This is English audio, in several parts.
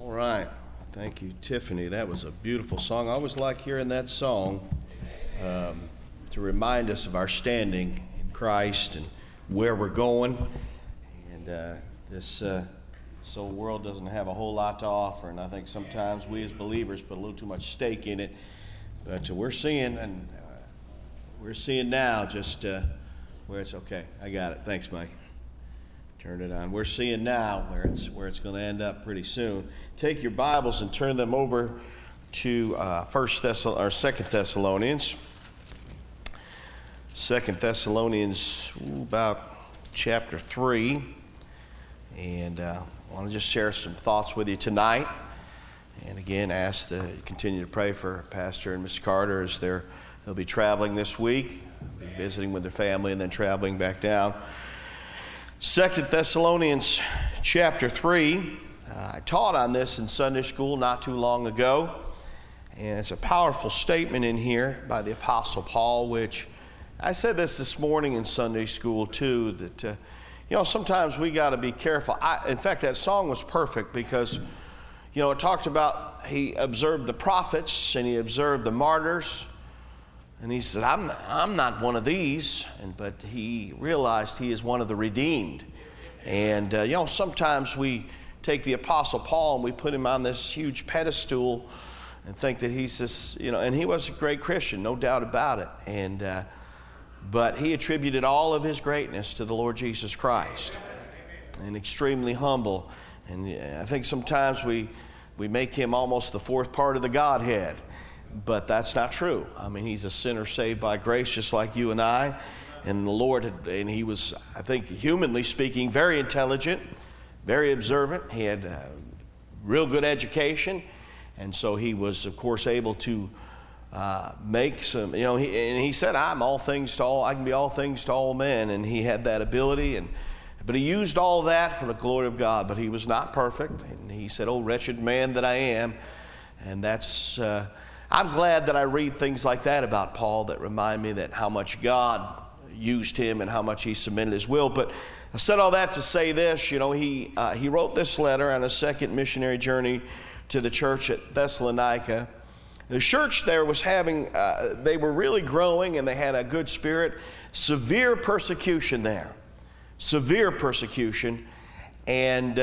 All right. Thank you, Tiffany. That was a beautiful song. I always like hearing that song to remind us of our standing in Christ and where we're going. And this old world doesn't have a whole lot to offer, and I think sometimes we as believers put a little too much stake in it. But we're seeing now just where it's okay. I got it. Thanks, Mike. Turn it on. We're seeing now where it's going to end up pretty soon. Take your Bibles and turn them over to 2 Thessalonians. 2 Thessalonians, about chapter 3. And I want to just share some thoughts with you tonight. And again, ask to continue to pray for Pastor and Miss Carter as they'll be traveling this week, be visiting with their family and then traveling back down. 2 Thessalonians chapter 3. I taught on this in Sunday school not too long ago. And it's a powerful statement in here by the Apostle Paul, which I said this morning in Sunday school too, that sometimes we got to be careful. In fact, that song was perfect because it talked about he observed the prophets and he observed the martyrs. And he said, I'm not one of these. But he realized he is one of the redeemed. And, sometimes we take the Apostle Paul and we put him on this huge pedestal and think that he's this, and he was a great Christian, no doubt about it. But he attributed all of his greatness to the Lord Jesus Christ. And extremely humble. And I think sometimes we make him almost the fourth part of the Godhead. But that's not true. I mean, he's a sinner saved by grace just like you and I. And the Lord, and he was, I think, humanly speaking, very intelligent, very observant. He had real good education. And so he was, of course, able to make some, and he said, I can be all things to all men. And he had that ability. But he used all that for the glory of God. But he was not perfect. And he said, oh, wretched man that I am. And that's... I'm glad that I read things like that about Paul that remind me that how much God used him and how much he submitted his will. But I said all that to say this, he wrote this letter on a second missionary journey to the church at Thessalonica. The church there was they were really growing and they had a good spirit. Severe persecution there. Severe persecution. And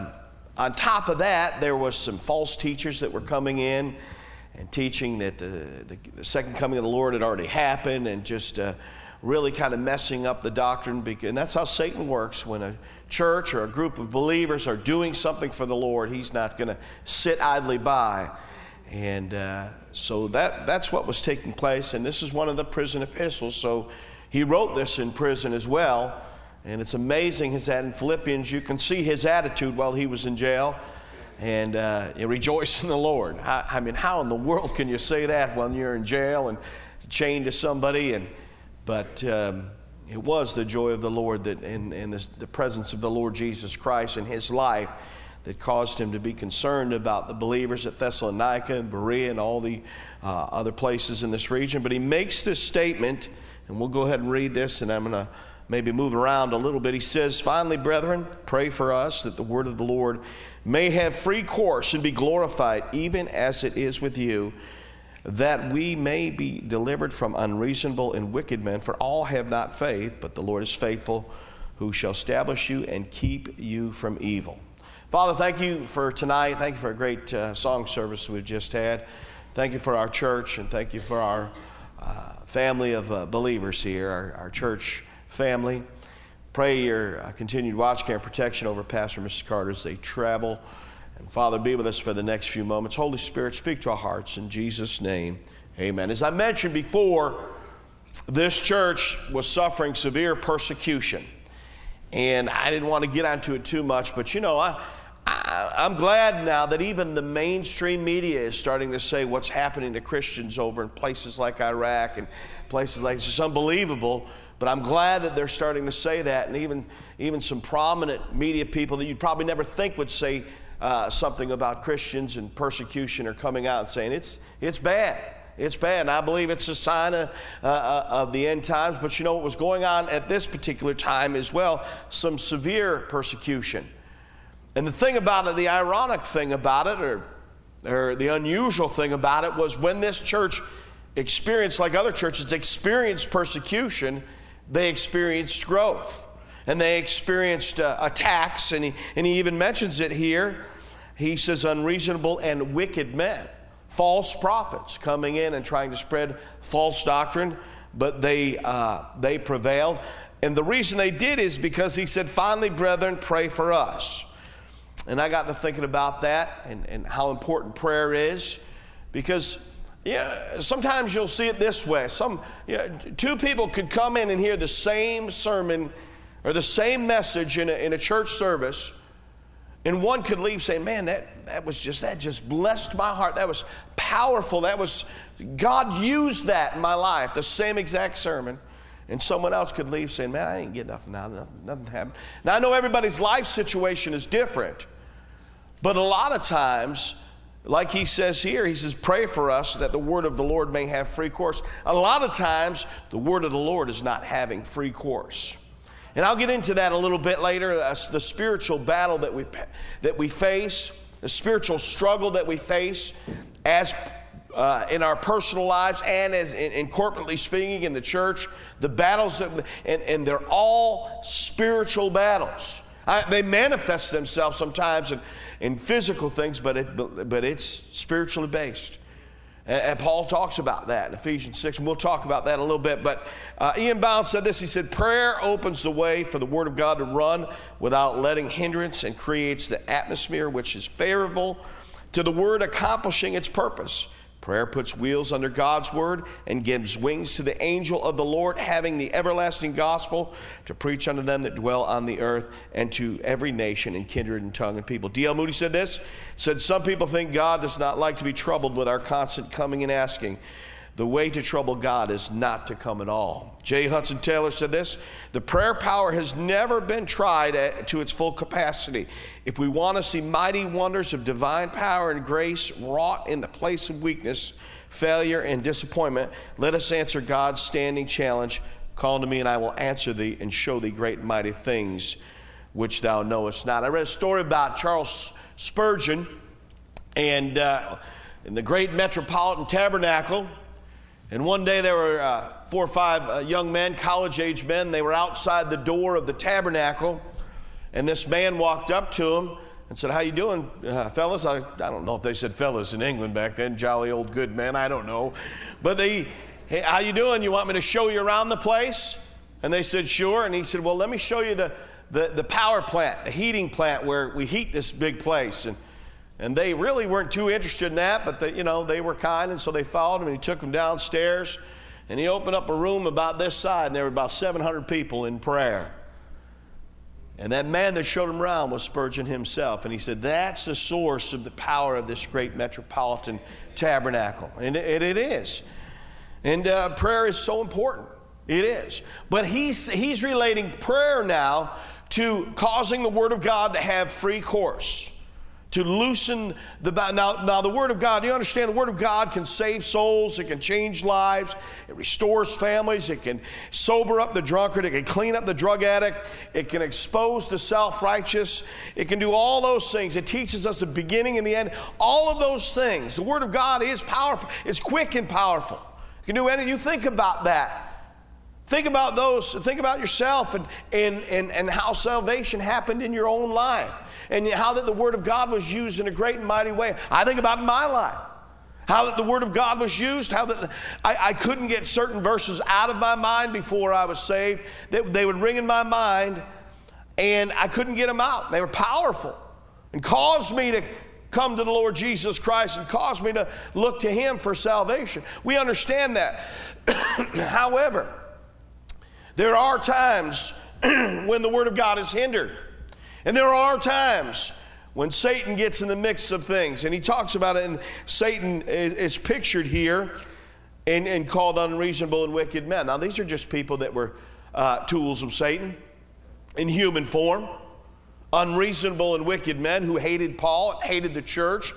on top of that, there was some false teachers that were coming in and teaching that the second coming of the Lord had already happened and just really kind of messing up the doctrine. And that's how Satan works. When a church or a group of believers are doing something for the Lord, he's not going to sit idly by. And so that's what was taking place. And this is one of the prison epistles. So he wrote this in prison as well. And it's amazing that in Philippians you can see his attitude while he was in jail. And rejoice in the Lord. I mean, how in the world can you say that when you're in jail and chained to somebody? But it was the joy of the Lord that in the presence of the Lord Jesus Christ in his life that caused him to be concerned about the believers at Thessalonica and Berea and all the other places in this region. But he makes this statement, and we'll go ahead and read this, and I'm going to maybe move around a little bit. He says, finally, brethren, pray for us that the word of the Lord may have free course and be glorified, even as it is with you, that we may be delivered from unreasonable and wicked men. For all have not faith, but the Lord is faithful, who shall establish you and keep you from evil. Father, thank you for tonight. Thank you for a great song service we've just had. Thank you for our church, and thank you for our family of believers here, our church family. Pray your continued watch, care, and protection over Pastor and Mrs. Carter as they travel. And Father, be with us for the next few moments. Holy Spirit, speak to our hearts in Jesus' name. Amen. As I mentioned before, this church was suffering severe persecution. And I didn't want to get onto it too much, but I'm glad now that even the mainstream media is starting to say what's happening to Christians over in places like Iraq and places like this. It's unbelievable. But I'm glad that they're starting to say that, and even some prominent media people that you'd probably never think would say something about Christians and persecution are coming out and saying it's bad. It's bad. And I believe it's a sign of the end times. But what was going on at this particular time as well, some severe persecution. And the thing about it, the ironic thing about it, or the unusual thing about it, was when this church experienced, like other churches, experienced persecution, they experienced growth. And they experienced attacks, and he even mentions it here. He says unreasonable and wicked men, false prophets coming in and trying to spread false doctrine, but they prevailed. And the reason they did is because he said, finally, brethren, pray for us. And I got to thinking about that and how important prayer is, because sometimes you'll see it this way. Two people could come in and hear the same sermon or the same message in a church service, and one could leave saying, man, that just blessed my heart. That was powerful. God used that in my life, the same exact sermon. And someone else could leave saying, man, I didn't get nothing out of it. Nothing happened. Now, I know everybody's life situation is different, but a lot of times, like he says here, he says, pray for us that the word of the Lord may have free course. A lot of times, the word of the Lord is not having free course. And I'll get into that a little bit later, the spiritual battle that we face, the spiritual struggle that we face as in our personal lives and as in corporately speaking in the church, the battles, and they're all spiritual battles. They manifest themselves sometimes in physical things, but it's spiritually based. And Paul talks about that in Ephesians 6, and we'll talk about that a little bit. But Ian Bound said this. He said, prayer opens the way for the Word of God to run without letting hindrance, and creates the atmosphere which is favorable to the Word accomplishing its purpose. Prayer puts wheels under God's Word and gives wings to the angel of the Lord, having the everlasting gospel to preach unto them that dwell on the earth, and to every nation and kindred and tongue and people. D.L. Moody said this, said, some people think God does not like to be troubled with our constant coming and asking. The way to trouble God is not to come at all. J. Hudson Taylor said this, the prayer power has never been tried to its full capacity. If we want to see mighty wonders of divine power and grace wrought in the place of weakness, failure, and disappointment, let us answer God's standing challenge, call to me and I will answer thee and show thee great and mighty things which thou knowest not. I read a story about Charles Spurgeon and in the great Metropolitan Tabernacle. And one day there were 4 or 5 young men, college-age men. They were outside the door of the tabernacle. And this man walked up to them and said, how you doing, fellas? I don't know if they said fellas in England back then. Jolly old good men, I don't know. But hey, how you doing? You want me to show you around the place? And they said, sure. And he said, well, let me show you the power plant, the heating plant where we heat this big place. And they really weren't too interested in that, but they were kind, and so they followed him, and he took them downstairs, and he opened up a room about this side, and there were about 700 people in prayer. And that man that showed him around was Spurgeon himself, and he said, that's the source of the power of this great Metropolitan Tabernacle, and it is. And prayer is so important. It is. But he's relating prayer now to causing the Word of God to have free course. To loosen the now the Word of God, you understand the Word of God can save souls, it can change lives, it restores families, it can sober up the drunkard, it can clean up the drug addict, it can expose the self-righteous, it can do all those things. It teaches us the beginning and the end, all of those things. The Word of God is powerful, it's quick and powerful. It can do anything. You think about that. Think about those, think about yourself and how salvation happened in your own life. And how that the Word of God was used in a great and mighty way. I think about in my life. How that the Word of God was used. How that I couldn't get certain verses out of my mind before I was saved. They would ring in my mind and I couldn't get them out. They were powerful and caused me to come to the Lord Jesus Christ and caused me to look to Him for salvation. We understand that. However, there are times when the Word of God is hindered. And there are times when Satan gets in the mix of things. And he talks about it, and Satan is pictured here and called unreasonable and wicked men. Now, these are just people that were tools of Satan in human form. Unreasonable and wicked men who hated Paul, hated the church.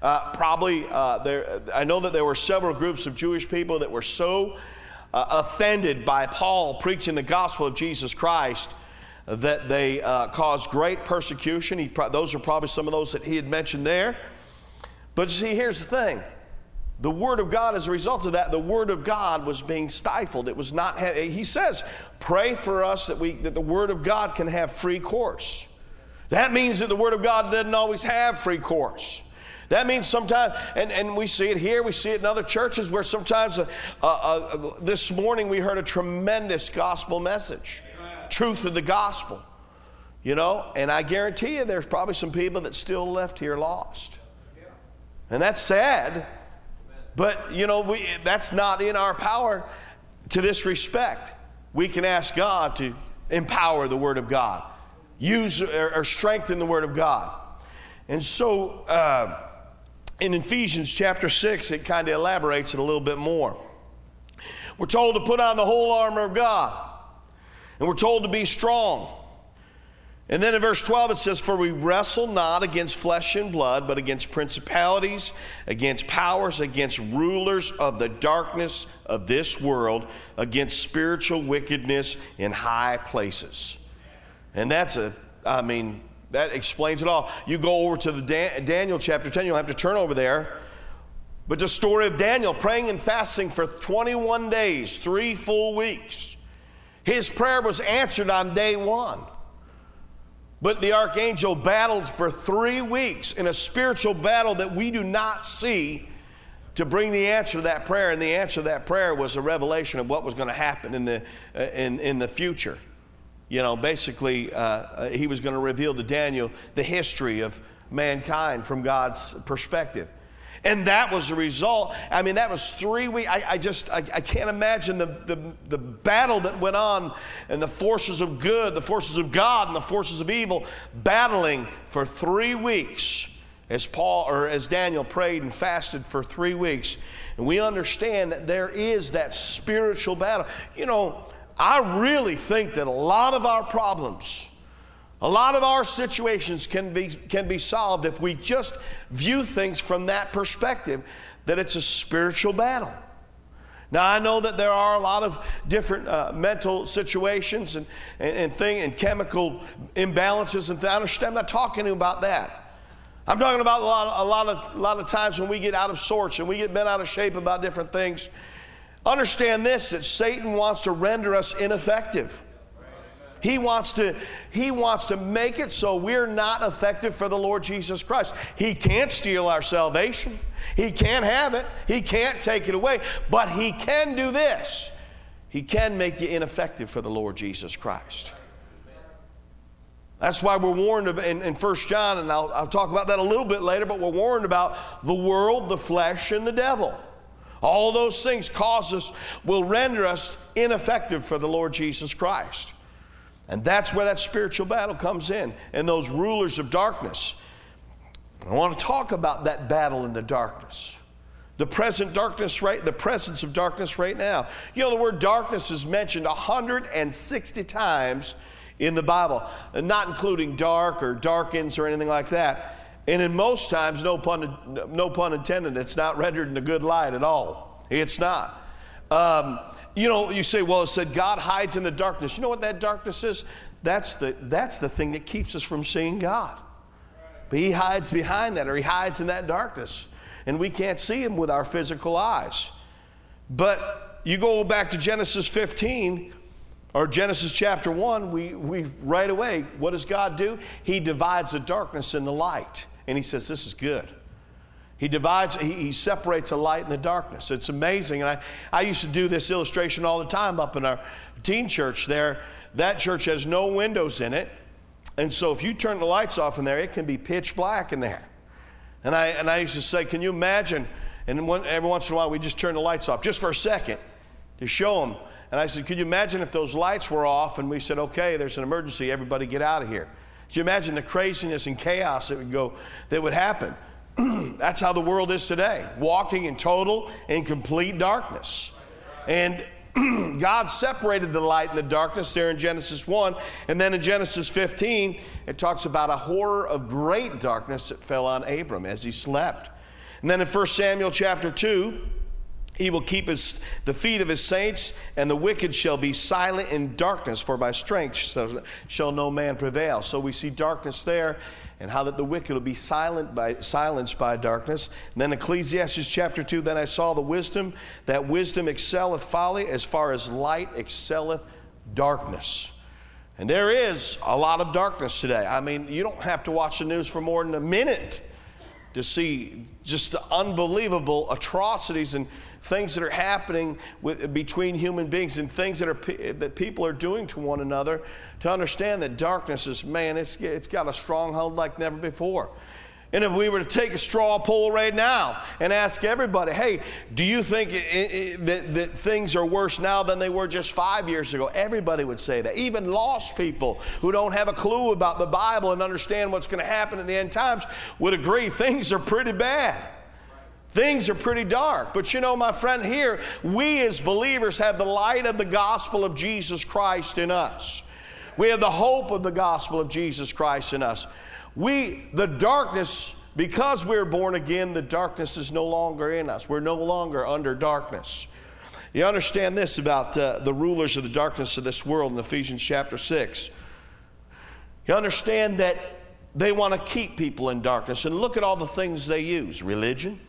I know that there were several groups of Jewish people that were so offended by Paul preaching the gospel of Jesus Christ that they caused great persecution. Those are probably some of those that he had mentioned there. But you see, here's the thing. The Word of God, as a result of that, the Word of God was being stifled. It was not, he says, pray for us that the Word of God can have free course. That means that the Word of God doesn't always have free course. That means sometimes, and we see it here, we see it in other churches where sometimes, this morning we heard a tremendous gospel message. Truth of the gospel. You know, and I guarantee you there's probably some people that still left here lost. And that's sad. But, you know, that's not in our power to this respect. We can ask God to empower the Word of God. Use or strengthen the Word of God. And so, in Ephesians chapter 6, it kind of elaborates it a little bit more. We're told to put on the whole armor of God. And we're told to be strong. And then in verse 12 it says, for we wrestle not against flesh and blood, but against principalities, against powers, against rulers of the darkness of this world, against spiritual wickedness in high places. And that explains it all. You go over to the Daniel chapter 10, you'll have to turn over there. But the story of Daniel praying and fasting for 21 days, 3 full weeks. His prayer was answered on day 1. But the archangel battled for 3 weeks in a spiritual battle that we do not see to bring the answer to that prayer. And the answer to that prayer was a revelation of what was going to happen in the future. You know, basically, he was going to reveal to Daniel the history of mankind from God's perspective. And that was the result. I mean, that was 3 weeks. I can't imagine the battle that went on, and the forces of good, the forces of God, and the forces of evil battling for 3 weeks as Daniel prayed and fasted for 3 weeks. And we understand that there is that spiritual battle. You know, I really think that a lot of our problems, a lot of our situations can be solved if we just view things from that perspective, that it's a spiritual battle. Now, I know that there are a lot of different mental situations and chemical imbalances, and I understand. I'm not talking about that. I'm talking about a lot of times when we get out of sorts and we get bent out of shape about different things. Understand this, that Satan wants to render us ineffective. He wants to make it so we're not effective for the Lord Jesus Christ. He can't steal our salvation. He can't have it. He can't take it away. But he can do this. He can make you ineffective for the Lord Jesus Christ. That's why we're warned in 1 John, and I'll talk about that a little bit later, but we're warned about the world, the flesh, and the devil. All those things will render us ineffective for the Lord Jesus Christ. And that's where that spiritual battle comes in, and those rulers of darkness. I want to talk about that battle in the darkness. The presence of darkness right now. You know, the word darkness is mentioned 160 times in the Bible, and not including dark or darkens or anything like that. And in most times, no pun intended, it's not rendered in a good light at all. It's not. You know, you say, well, it said God hides in the darkness. You know what that darkness is? That's the thing that keeps us from seeing God. But he hides behind that, or he hides in that darkness. And we can't see him with our physical eyes. But you go back to Genesis 15, or Genesis chapter 1, we right away, what does God do? He divides the darkness and the light. And he says, this is good. He separates the light and the darkness. It's amazing. And I used to do this illustration all the time up in our teen church there. That church has no windows in it. And so if you turn the lights off in there, it can be pitch black in there. And I used to say, can you imagine? And every once in a while, we just turn the lights off just for a second to show them. And I said, could you imagine if those lights were off and we said, okay, there's an emergency, everybody get out of here. Could you imagine the craziness and chaos that would happen? That's how the world is today, walking in total and complete darkness. And God separated the light and the darkness there in Genesis 1. And then in Genesis 15, it talks about a horror of great darkness that fell on Abram as he slept. And then in 1 Samuel chapter 2, He will keep the feet of his saints, and the wicked shall be silent in darkness, for by strength shall no man prevail. So we see darkness there, and how that the wicked will be silenced by darkness. And then Ecclesiastes chapter 2, then I saw the wisdom, that wisdom excelleth folly, as far as light excelleth darkness. And there is a lot of darkness today. I mean, you don't have to watch the news for more than a minute to see just the unbelievable atrocities and things that are happening between human beings, and things that people are doing to one another, to understand that darkness is, man, it's got a stronghold like never before. And if we were to take a straw poll right now and ask everybody, hey, do you think that things are worse now than they were just 5 years ago? Everybody would say that. Even lost people who don't have a clue about the Bible and understand what's going to happen in the end times would agree things are pretty bad. Things are pretty dark. But you know, my friend, here, we as believers have the light of the gospel of Jesus Christ in us. We have the hope of the gospel of Jesus Christ in us. The darkness, because we're born again, the darkness is no longer in us. We're no longer under darkness. You understand this about the rulers of the darkness of this world in Ephesians chapter 6. You understand that they want to keep people in darkness. And look at all the things they use. Religion.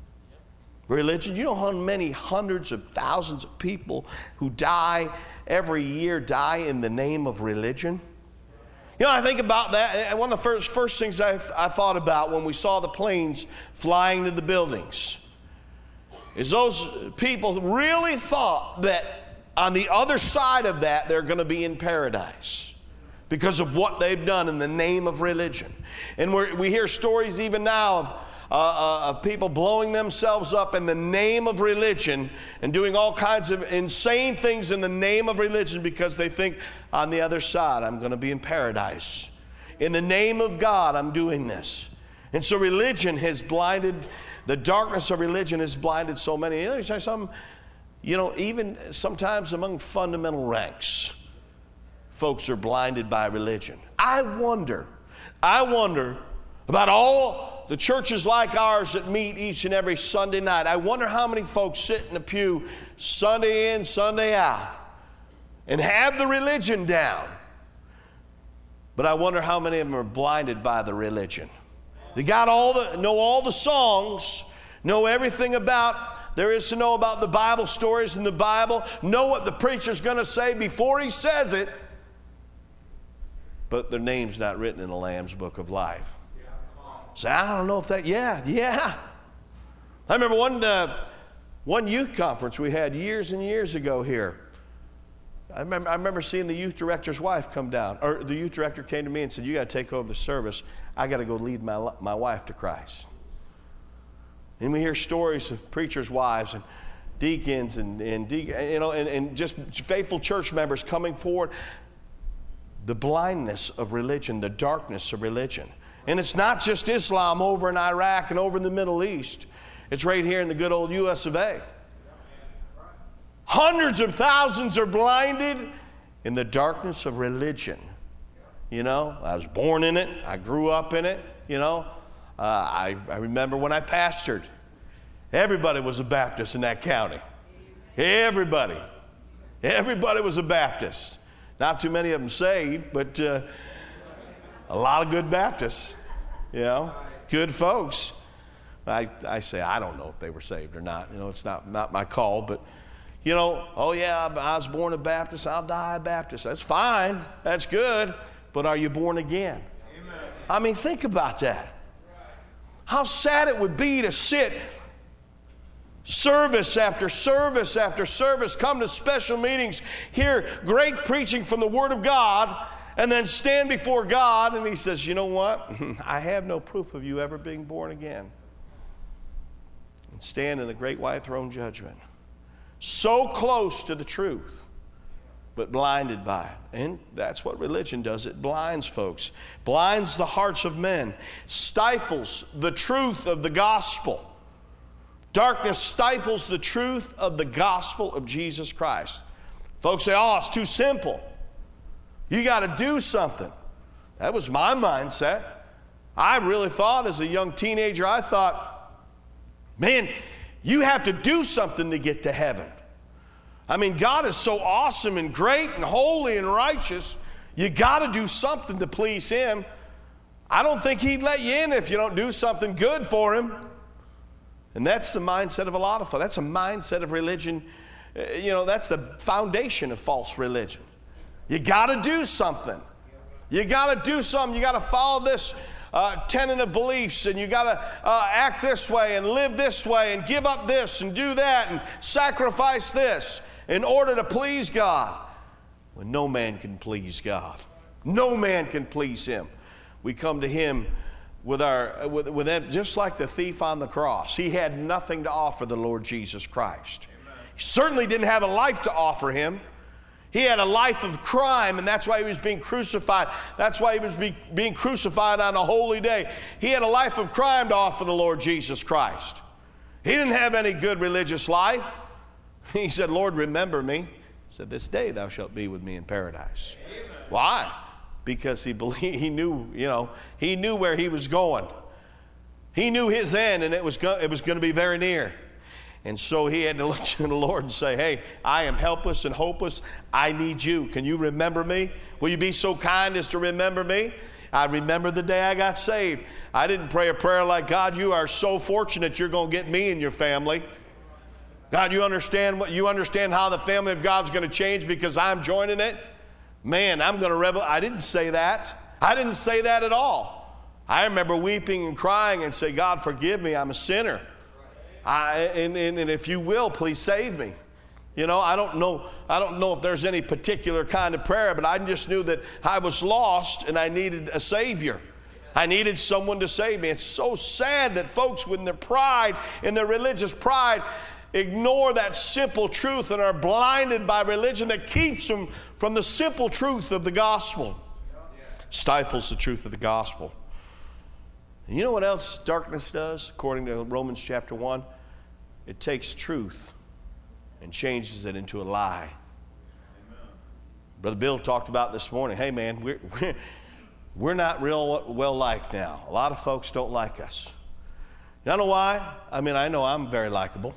You know how many hundreds of thousands of people who die every year die in the name of religion? You know, I think about that, and one of the first things I thought about when we saw the planes flying to the buildings is those people really thought that on the other side of that they're going to be in paradise because of what they've done in the name of religion. And we hear stories even now of people blowing themselves up in the name of religion and doing all kinds of insane things in the name of religion because they think on the other side I'm going to be in paradise. In the name of God, I'm doing this. And so religion has blinded, the darkness of religion has blinded so many. Let me tell you something, you know, even sometimes among fundamental ranks, folks are blinded by religion. I wonder about all the churches like ours that meet each and every Sunday night. I wonder how many folks sit in the pew Sunday in, Sunday out and have the religion down. But I wonder how many of them are blinded by the religion. They got know all the songs, know everything there is to know about the Bible stories in the Bible, know what the preacher's going to say before he says it, but their name's not written in the Lamb's Book of Life. So I don't know if that, yeah. I remember one youth conference we had years and years ago here. I remember seeing the youth director's wife come down, or the youth director came to me and said, you got to take over the service. I got to go lead my wife to Christ. And we hear stories of preachers' wives and deacons and just faithful church members coming forward. The blindness of religion, the darkness of religion. And it's not just Islam over in Iraq and over in the Middle East. It's right here in the good old U.S. of A. Hundreds of thousands are blinded in the darkness of religion. You know, I was born in it. I grew up in it. You know, I remember when I pastored, everybody was a Baptist in that county. Everybody was a Baptist. Not too many of them saved, but a lot of good Baptists, you know, good folks. I say I don't know if they were saved or not. You know, it's not my call, but, you know, oh yeah, I was born a Baptist, I'll die a Baptist. That's fine, that's good, but are you born again? Amen. I mean, think about that. How sad it would be to sit service after service after service, come to special meetings, hear great preaching from the Word of God, and then stand before God and he says, you know what? I have no proof of you ever being born again. And stand in the great white throne judgment. So close to the truth, but blinded by it. And that's what religion does. It blinds folks, blinds the hearts of men, stifles the truth of the gospel. Darkness stifles the truth of the gospel of Jesus Christ. Folks say, oh, it's too simple. You got to do something. That was my mindset. I really thought as a young teenager, I thought, man, You have to do something to get to heaven. I mean, God is so awesome and great and holy and righteous. You got to do something to please Him. I don't think He'd let you in if you don't do something good for Him. And that's the mindset of a lot of folks. That's a mindset of religion. That's the foundation of false religion. You got to do something. You got to do something. You got to follow this tenet of beliefs, and you got to act this way and live this way and give up this and do that and sacrifice this in order to please God. When no man can please God. No man can please Him. We come to Him with that, just like the thief on the cross. He had nothing to offer the Lord Jesus Christ. Amen. He certainly didn't have a life to offer Him. He had a life of crime, and that's why He was being crucified. That's why He was being crucified on a holy day. He had a life of crime to offer the Lord Jesus Christ. He didn't have any good religious life. He said, Lord, remember me. He said, this day thou shalt be with me in paradise. Amen. Why? Because he knew where he was going. He knew his end, and it was going to be very near. And so he had to look to the Lord and say, hey, I am helpless and hopeless. I need you. Can you remember me? Will you be so kind as to remember me? I remember the day I got saved. I didn't pray a prayer like, God, you are so fortunate you're going to get me and your family. God, you understand how the family of God's going to change because I'm joining it? Man, I'm going to revel. I didn't say that. I didn't say that at all. I remember weeping and crying and say, God, forgive me. I'm a sinner. And if you will, please save me. I don't know if there's any particular kind of prayer, but I just knew that I was lost and I needed a Savior. I needed someone to save me. It's so sad that folks, with their pride, in their religious pride, ignore that simple truth and are blinded by religion that keeps them from the simple truth of the gospel. Stifles the truth of the gospel. And you know what else darkness does, according to Romans chapter 1? It takes truth and changes it into a lie. Amen. Brother Bill talked about this morning, hey man, we're not real well liked now. A lot of folks don't like us. You know why? I mean, I know I'm very likable.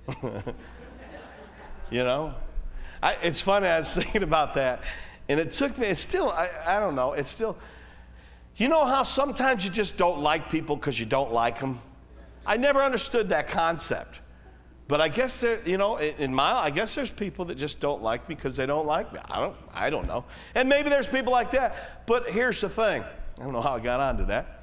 It's funny, I was thinking about that, and it took me, it's still, I don't know, it's still, you know how sometimes you just don't like people because you don't like them? I never understood that concept. But I guess I guess there's people that just don't like me because they don't like me. I don't know. And maybe there's people like that. But here's the thing. I don't know how I got onto that.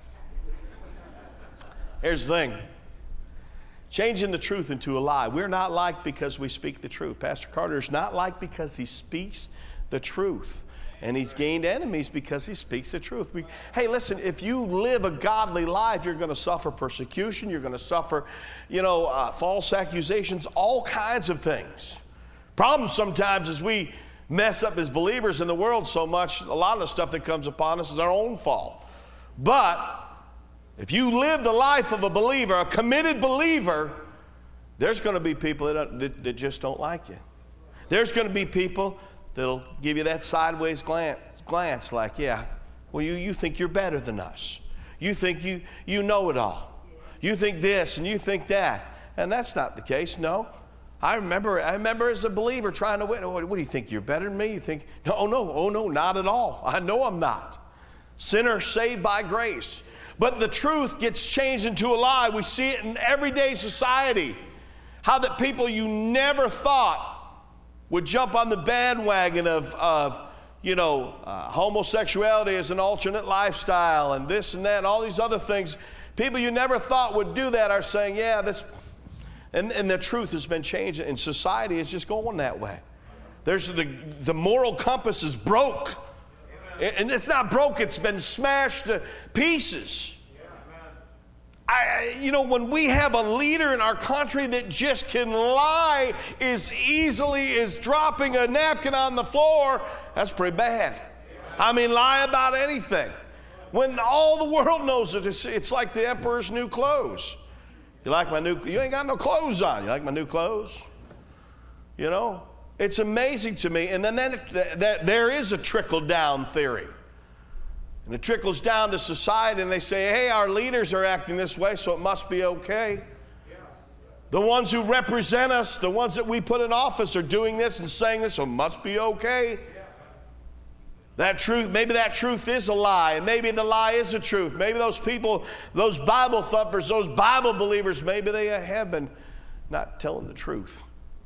Here's the thing. Changing the truth into a lie. We're not liked because we speak the truth. Pastor Carter is not liked because he speaks the truth. And he's gained enemies because he speaks the truth. Hey, listen, if you live a godly life, you're going to suffer persecution. You're going to suffer, false accusations, all kinds of things. Problem sometimes is we mess up as believers in the world so much, a lot of the stuff that comes upon us is our own fault. But if you live the life of a believer, a committed believer, there's going to be people that just don't like you. There's going to be people that'll give you that sideways glance like, yeah, well, you think you're better than us. You think you know it all. You think this and you think that. And that's not the case, no. I remember as a believer trying to win. What do you think, you're better than me? You think, no, not at all. I know I'm not. Sinner saved by grace. But the truth gets changed into a lie. We see it in everyday society. How that people you never thought would jump on the bandwagon of homosexuality as an alternate lifestyle and this and that and all these other things. People you never thought would do that are saying, yeah, this, and the truth has been changed, and society is just going that way. There's the moral compass is broke. And it's not broke, it's been smashed to pieces. When we have a leader in our country that just can lie as easily as dropping a napkin on the floor, that's pretty bad. I mean, lie about anything. When all the world knows it, it's like the emperor's new clothes. You ain't got no clothes on. You like my new clothes? It's amazing to me. And then there is a trickle-down theory. And it trickles down to society, and they say, hey, our leaders are acting this way, so it must be okay. The ones who represent us, the ones that we put in office are doing this and saying this, so it must be okay. That truth, maybe that truth is a lie, and maybe the lie is a truth. Maybe those people, those Bible thumpers, those Bible believers, maybe they have been not telling the truth.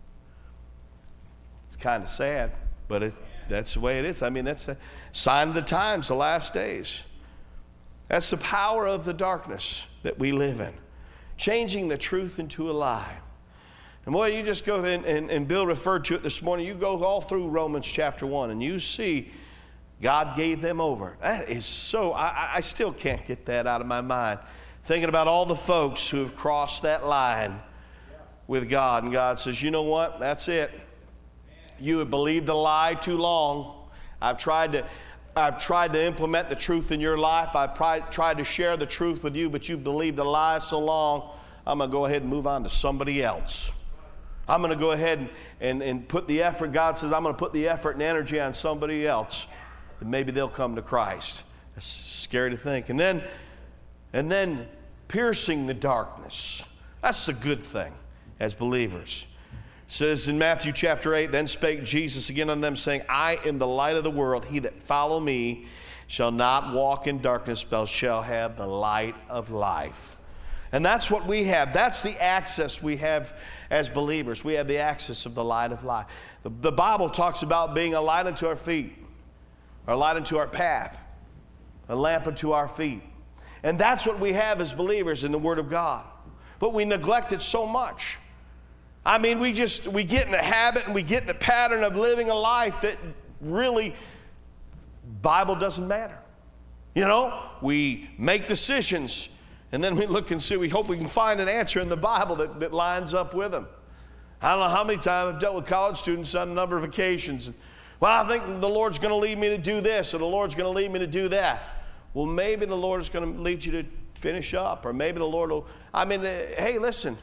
It's kind of sad, but that's the way it is. I mean, that's a sign of the times, the last days. That's the power of the darkness that we live in, changing the truth into a lie. And boy, you just go and Bill referred to it this morning. You go all through Romans chapter 1 and you see God gave them over. That is so, I still can't get that out of my mind. Thinking about all the folks who have crossed that line with God. And God says, you know what? That's it. You have believed a lie too long. I've tried to implement the truth in your life. I've tried to share the truth with you, but you've believed a lie so long, I'm going to go ahead and move on to somebody else. I'm going to go ahead and put the effort. God says, I'm going to put the effort and energy on somebody else, and maybe they'll come to Christ. That's scary to think. And then piercing the darkness. That's a good thing as believers. It says in Matthew chapter 8, then spake Jesus again unto them, saying, I am the light of the world. He that follow me shall not walk in darkness, but shall have the light of life. And that's what we have. That's the access we have as believers. We have the access of the light of life. The Bible talks about being a light unto our feet, or a light unto our path, a lamp unto our feet. And that's what we have as believers in the Word of God. But we neglect it so much. I mean, we get in the habit and we get in the pattern of living a life that really, Bible doesn't matter. You know, we make decisions and then we look and see, we hope we can find an answer in the Bible that lines up with them. I don't know how many times I've dealt with college students on a number of occasions. Well, I think the Lord's going to lead me to do this, or the Lord's going to lead me to do that. Well, maybe the Lord is going to lead you to finish up, or maybe the Lord will. I mean, hey, listen.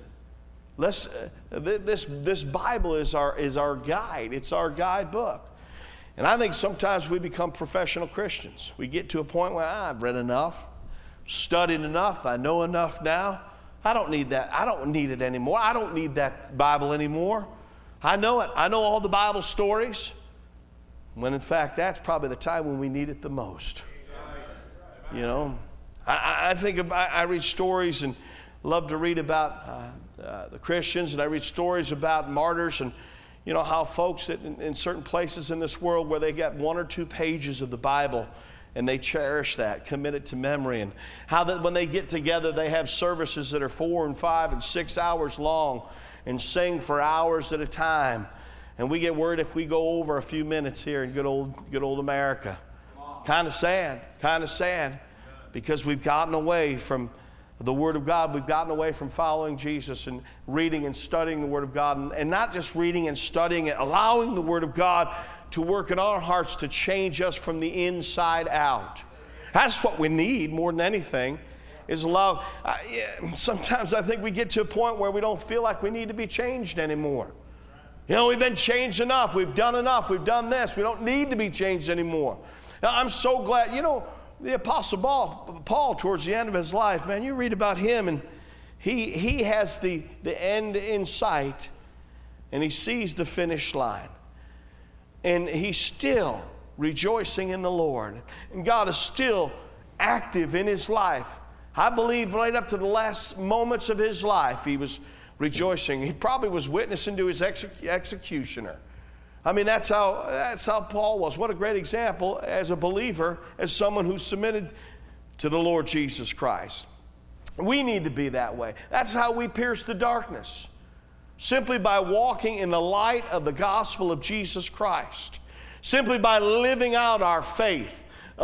This Bible is our guide. It's our guidebook. And I think sometimes we become professional Christians. We get to a point where I've read enough, studied enough, I know enough now. I don't need that. I don't need it anymore. I don't need that Bible anymore. I know it. I know all the Bible stories. When in fact, that's probably the time when we need it the most. You know, I read stories and love to read about the Christians, and I read stories about martyrs, and you know how folks that in certain places in this world where they got 1 or 2 pages of the Bible and they cherish that, commit it to memory, and how that when they get together they have services that are 4 and 5 and 6 hours long and sing for hours at a time. And we get worried if we go over a few minutes here in good old America. Kind of sad, because we've gotten away from the Word of God. We've gotten away from following Jesus and reading and studying the Word of God. And not just reading and studying it, allowing the Word of God to work in our hearts to change us from the inside out. That's what we need more than anything, is allow. Sometimes I think we get to a point where we don't feel like we need to be changed anymore. You know, we've been changed enough. We've done enough. We've done this. We don't need to be changed anymore. Now, I'm so glad. You know, the Apostle Paul, towards the end of his life, man, you read about him, and he has the end in sight, and he sees the finish line. And he's still rejoicing in the Lord. And God is still active in his life. I believe right up to the last moments of his life, he was rejoicing. He probably was witnessing to his executioner. I mean, that's how Paul was. What a great example as a believer, as someone who submitted to the Lord Jesus Christ. We need to be that way. That's how we pierce the darkness. Simply by walking in the light of the gospel of Jesus Christ. Simply by living out our faith.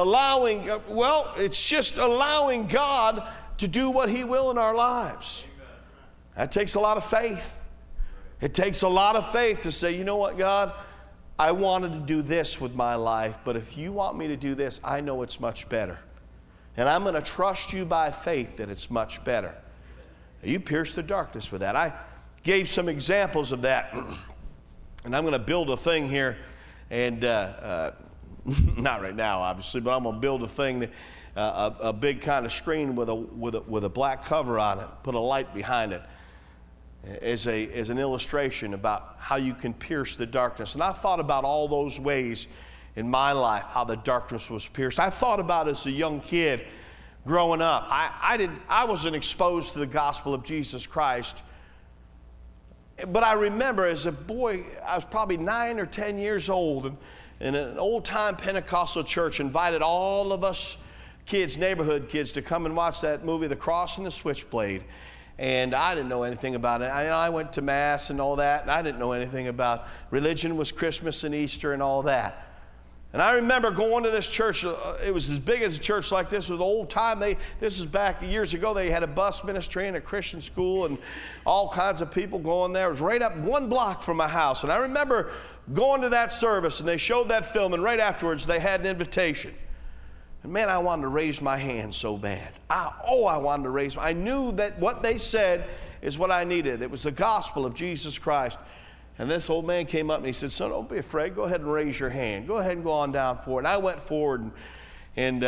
It's just allowing God to do what He will in our lives. That takes a lot of faith. It takes a lot of faith to say, you know what, God, I wanted to do this with my life, but if you want me to do this, I know it's much better. And I'm going to trust you by faith that it's much better. You pierce the darkness with that. I gave some examples of that. And I'm going to build a thing here, and not right now, obviously, but I'm going to build a thing that a big kind of screen with a black cover on it, put a light behind it. as an illustration about how you can pierce the darkness. And I thought about all those ways in my life, how the darkness was pierced. I thought about as a young kid growing up. I wasn't exposed to the gospel of Jesus Christ. But I remember as a boy, I was probably 9 or 10 years old, and an old-time Pentecostal church invited all of us kids, neighborhood kids, to come and watch that movie, The Cross and the Switchblade. And I didn't know anything about it. I went to Mass and all that, and I didn't know anything about religion was Christmas and Easter and all that. And I remember going to this church. It was as big as a church like this. It was old time. This is back years ago. They had a bus ministry and a Christian school and all kinds of people going there. It was right up 1 block from my house. And I remember going to that service, and they showed that film, and right afterwards they had an invitation. And man, I wanted to raise my hand so bad. I wanted to raise. I knew that what they said is what I needed. It was the gospel of Jesus Christ. And this old man came up and he said, "Son, don't be afraid. Go ahead and raise your hand. Go ahead and go on down forward." And I went forward, and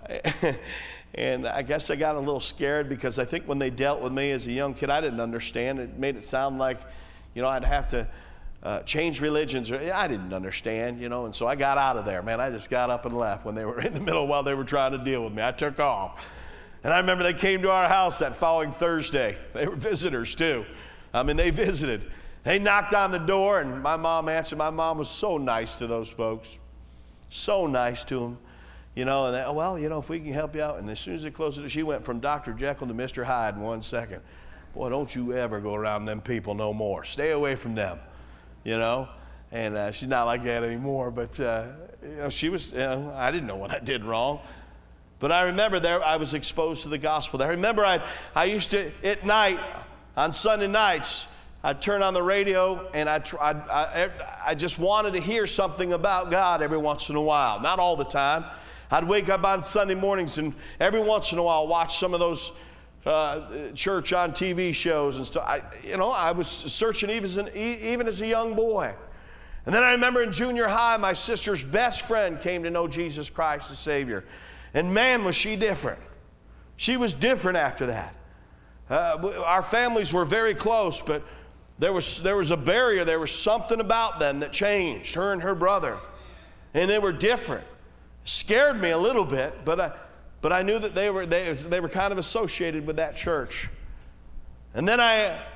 I guess I got a little scared, because I think when they dealt with me as a young kid, I didn't understand. It made it sound like, I'd have to change religions. I didn't understand, and so I got out of there, man. I just got up and left when they were in the middle while they were trying to deal with me. I took off. And I remember they came to our house that following Thursday. They were visitors too. They visited. They knocked on the door, and my mom answered. My mom was so nice to those folks. So nice to them. And they, "Well, if we can help you out." And as soon as they closed it, she went from Dr. Jekyll to Mr. Hyde in 1 second. "Boy, don't you ever go around them people no more. Stay away from them." And she's not like that anymore. But, she was, I didn't know what I did wrong. But I remember there I was exposed to the gospel. I remember I used to, at night, on Sunday nights, I'd turn on the radio, and I just wanted to hear something about God every once in a while. Not all the time. I'd wake up on Sunday mornings, and every once in a while watch some of those church on TV shows and stuff. I was searching even as a young boy. And then I remember in junior high, my sister's best friend came to know Jesus Christ as Savior. And man, was she different. She was different after that. Our families were very close, but there was a barrier. There was something about them that changed, her and her brother. And they were different. Scared me a little bit, but I knew that they were kind of associated with that church. And then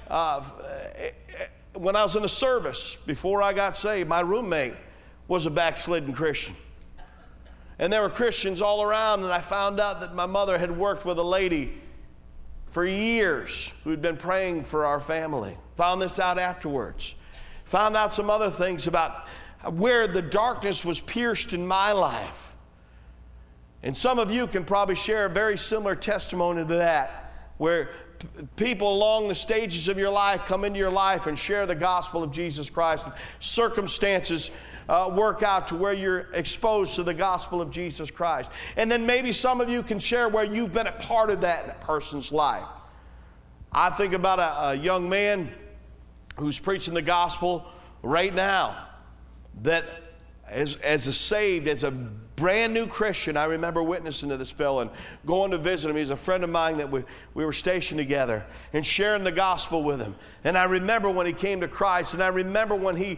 when I was in the service, before I got saved, my roommate was a backslidden Christian. And there were Christians all around, and I found out that my mother had worked with a lady for years who'd been praying for our family. Found this out afterwards. Found out some other things about where the darkness was pierced in my life. And some of you can probably share a very similar testimony to that, where people along the stages of your life come into your life and share the gospel of Jesus Christ. And circumstances work out to where you're exposed to the gospel of Jesus Christ. And then maybe some of you can share where you've been a part of that in a person's life. I think about a young man who's preaching the gospel right now, that as a brand new Christian, I remember witnessing to this fellow and going to visit him. He's a friend of mine that we were stationed together, and sharing the gospel with him. And I remember when he came to Christ, and I remember when he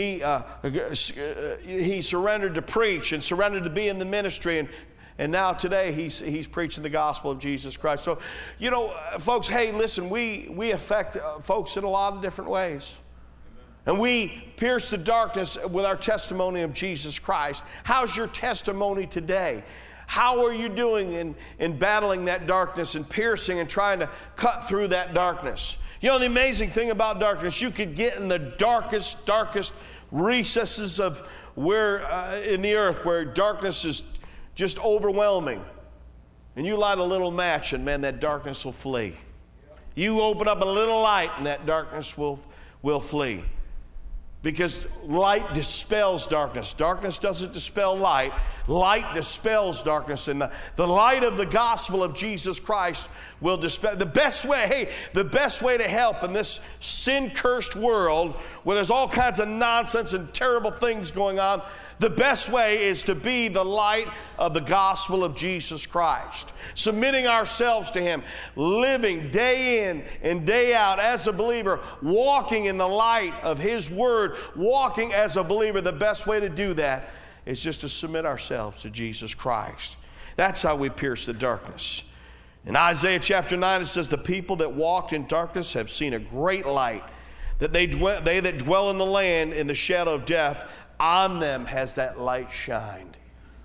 surrendered to preach and surrendered to be in the ministry, and now today he's preaching the gospel of Jesus Christ. So, folks, hey, listen, we affect folks in a lot of different ways. And we pierce the darkness with our testimony of Jesus Christ. How's your testimony today? How are you doing in battling that darkness and piercing and trying to cut through that darkness? The amazing thing about darkness, you could get in the darkest recesses of where in the earth where darkness is just overwhelming. And you light a little match, and man, that darkness will flee. You open up a little light, and that darkness will flee. Because light dispels darkness. Darkness doesn't dispel light. Light dispels darkness. And the light of the gospel of Jesus Christ will dispel. The best way to help in this sin-cursed world where there's all kinds of nonsense and terrible things going on, The best way is to be the light of the gospel of Jesus Christ, submitting ourselves to Him, living day in and day out as a believer, walking in the light of His Word, walking as a believer. The best way to do that is just to submit ourselves to Jesus Christ. That's how we pierce the darkness. In Isaiah chapter 9, it says, the people that walked in darkness have seen a great light, that they that dwell in the land in the shadow of death, on them has that light shined.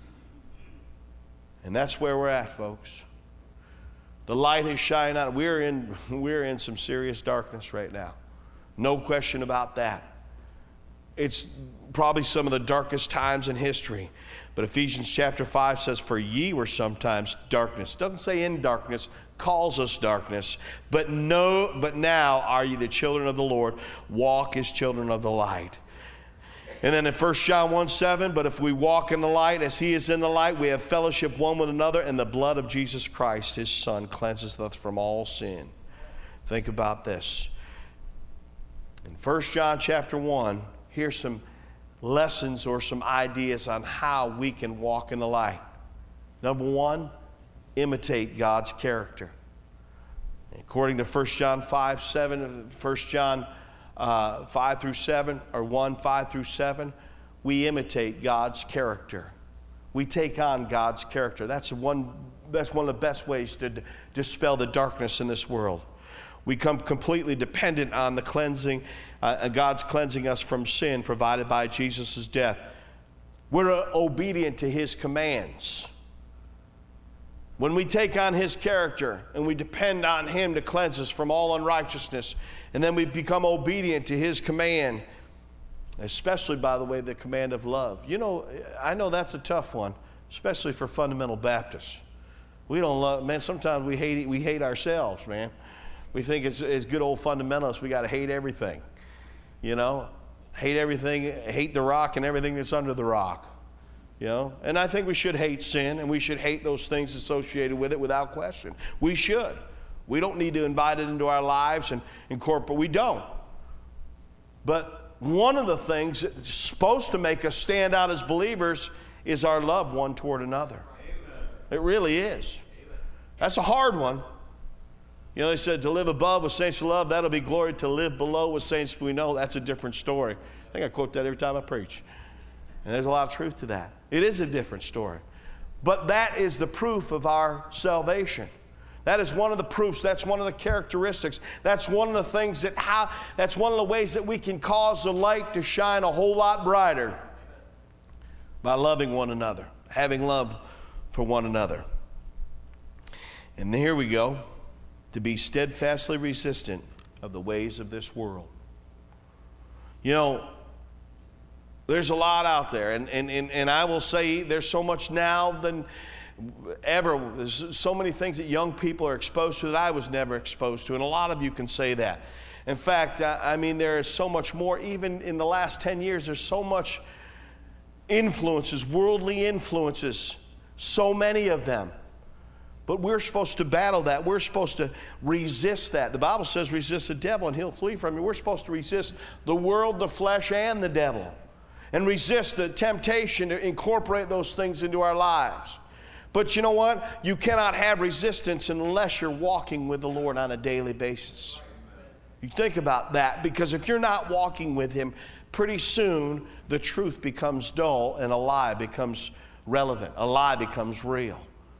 And that's where we're at, folks. The light is shining out. We're in some serious darkness right now. No question about that. It's probably some of the darkest times in history. But Ephesians chapter 5 says, for ye were sometimes darkness. Doesn't say in darkness, calls us darkness. But now are ye the children of the Lord. Walk as children of the light. And then in 1 John 1:7, but if we walk in the light as He is in the light, we have fellowship one with another, and the blood of Jesus Christ, His Son, cleanses us from all sin. Think about this. In 1 John chapter 1, here's some lessons or some ideas on how we can walk in the light. Number one, imitate God's character. According to 1 John 5:7, 1 John 5 through 7, or 1, 5 through 7, we imitate God's character. We take on God's character. That's one of the best ways to dispel the darkness in this world. We come completely dependent on the cleansing, God's cleansing us from sin provided by Jesus' death. We're obedient to His commands. When we take on His character and we depend on Him to cleanse us from all unrighteousness, and then we become obedient to His command, especially, by the way, the command of love. You know, I know that's a tough one, especially for fundamental Baptists. We don't love, man, sometimes we hate ourselves, man. We think as good old fundamentalists, we got to hate everything. You know, hate everything, hate the rock and everything that's under the rock. You know, and I think we should hate sin, and we should hate those things associated with it without question. We should. We don't need to invite it into our lives and incorporate. We don't. But one of the things that's supposed to make us stand out as believers is our love one toward another. Amen. It really is. Amen. That's a hard one. You know, they said to live above with saints of love, that'll be glory. To live below with saints we know, that's a different story. I think I quote that every time I preach. And there's a lot of truth to that. It is a different story. But that is the proof of our salvation. That is one of the proofs. That's one of the characteristics. That's one of the things that's one of the ways that we can cause the light to shine a whole lot brighter. By loving one another, having love for one another. And here we go. To be steadfastly resistant of the ways of this world. You know, there's a lot out there, and I will say there's so much now than ever. There's so many things that young people are exposed to that I was never exposed to, and a lot of you can say that. In fact, I mean, there is so much more. Even in the last 10 years, there's so much influences, worldly influences, so many of them. But we're supposed to battle that. We're supposed to resist that. The Bible says resist the devil and he'll flee from you. We're supposed to resist the world, the flesh, and the devil. And resist the temptation to incorporate those things into our lives. But you know what? You cannot have resistance unless you're walking with the Lord on a daily basis. You think about that, because if you're not walking with Him, pretty soon the truth becomes dull and a lie becomes relevant. A lie becomes real.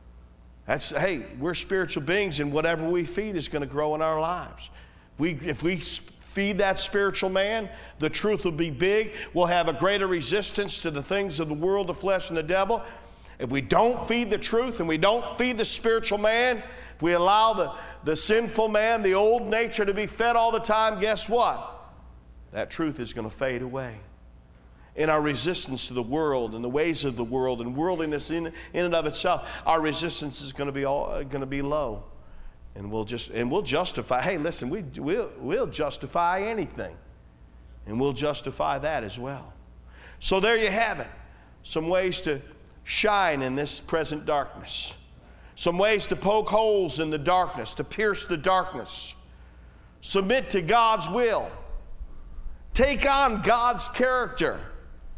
Hey, we're spiritual beings, and whatever we feed is going to grow in our lives. If we feed that spiritual man, the truth will be big. We'll have a greater resistance to the things of the world, the flesh, and the devil. If we don't feed the truth and we don't feed the spiritual man, if we allow the sinful man, the old nature, to be fed all the time, guess what? That truth is going to fade away. In our resistance to the world and the ways of the world and worldliness in and of itself, our resistance is going to be low, and we'll justify. Hey, listen, we'll justify anything, and we'll justify that as well. So there you have it. Some ways to shine in this present darkness. Some ways to poke holes in the darkness, to pierce the darkness. Submit to God's will. Take on God's character.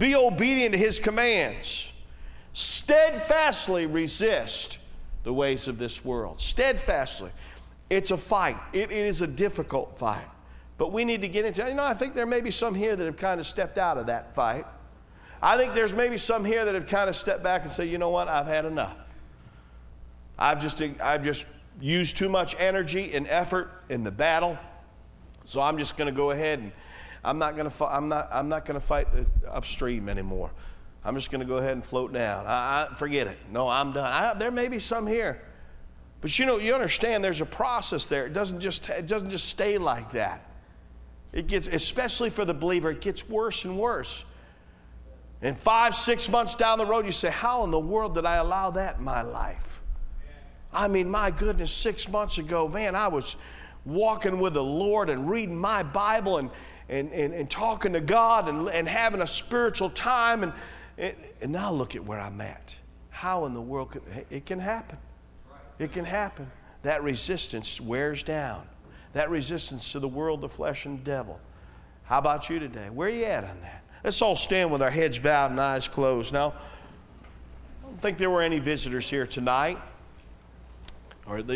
Be obedient to his commands. Steadfastly resist the ways of this world. Steadfastly. It's a fight. It is a difficult fight. But we need to get into it. I think there may be some here that have kind of stepped out of that fight. I think there's maybe some here that have kind of stepped back and said, you know what, I've had enough. I've just used too much energy and effort in the battle, so I'm just going to go ahead and I'm not going to fight the upstream anymore. I'm just going to go ahead and float down. Forget it. No, I'm done. There may be some here, but you understand there's a process there. It doesn't just stay like that. It gets, especially for the believer, it gets worse and worse. And 5-6 months down the road, you say, how in the world did I allow that in my life? I mean, my goodness, 6 months ago, man, I was walking with the Lord and reading my Bible and talking to God and having a spiritual time. And now look at where I'm at. How in the world it can happen. It can happen. That resistance wears down. That resistance to the world, the flesh, and the devil. How about you today? Where are you at on that? Let's all stand with our heads bowed and eyes closed. Now, I don't think there were any visitors here tonight, or at least